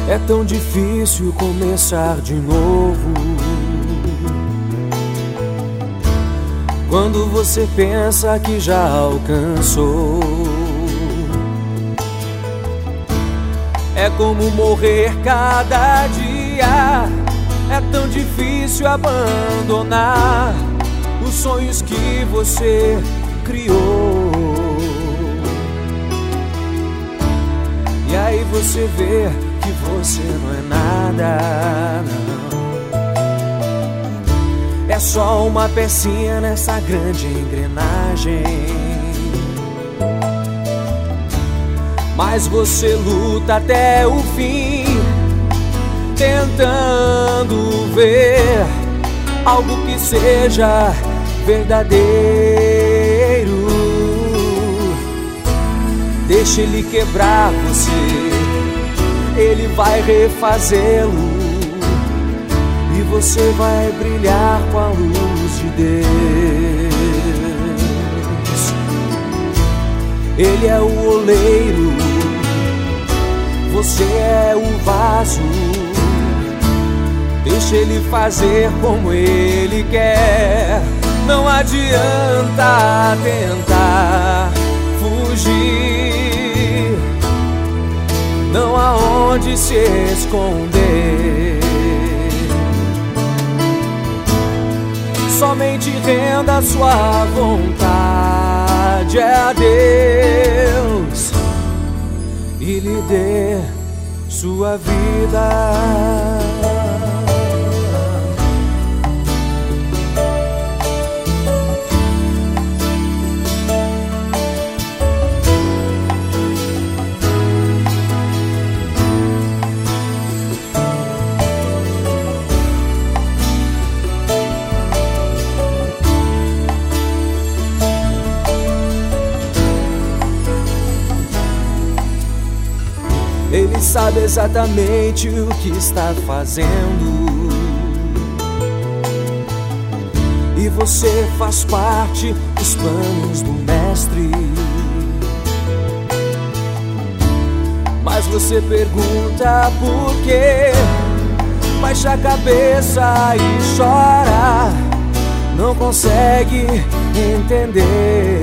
É tão difícil começar de novo quando você pensa que já alcançou. É como morrer cada dia. É tão difícil abandonar os sonhos que você criou. E aí você vê que você não é nada, não. É só uma pecinha nessa grande engrenagem. Mas você luta até o fim, tentando ver algo que seja verdadeiro. Deixa ele quebrar você, ele vai refazê-lo, e você vai brilhar com a luz de Deus. Ele é o oleiro, você é o vaso. Deixa ele fazer como ele quer. Não adianta tentar fugir, não há onde se esconder. Somente renda sua vontade a Deus e lhe dê sua vida. Ele sabe exatamente o que está fazendo, e você faz parte dos planos do Mestre. Mas você pergunta por quê, baixa a cabeça e chora, não consegue entender.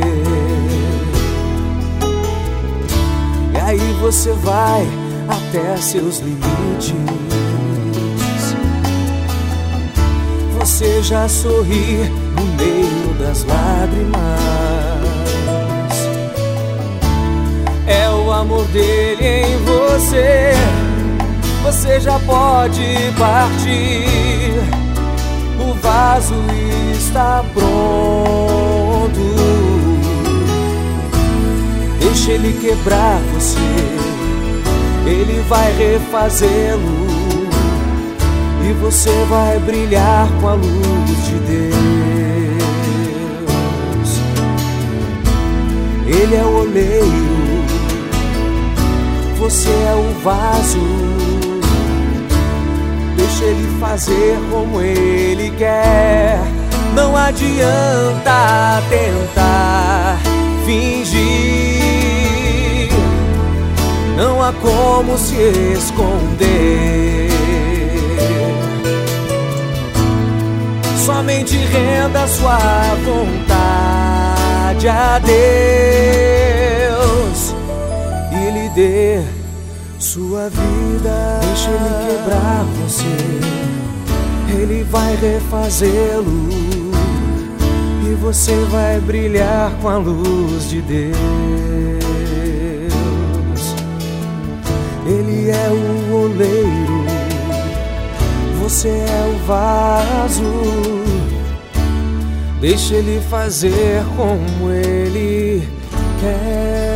E aí você vai até seus limites. Você já sorri no meio das lágrimas. É o amor dele em você. Você já pode partir. O vaso está pronto. Deixa ele quebrar você, ele vai refazê-lo, e você vai brilhar com a luz de Deus. Ele é o oleiro, você é o vaso. Deixa ele fazer como ele quer. Não adianta tentar fingir, não há como se esconder. Somente renda sua vontade a Deus e lhe dê sua vida. Deixa ele quebrar você, ele vai refazê-lo, e você vai brilhar com a luz de Deus. Ele é o oleiro, você é o vaso. Deixa ele fazer como ele quer.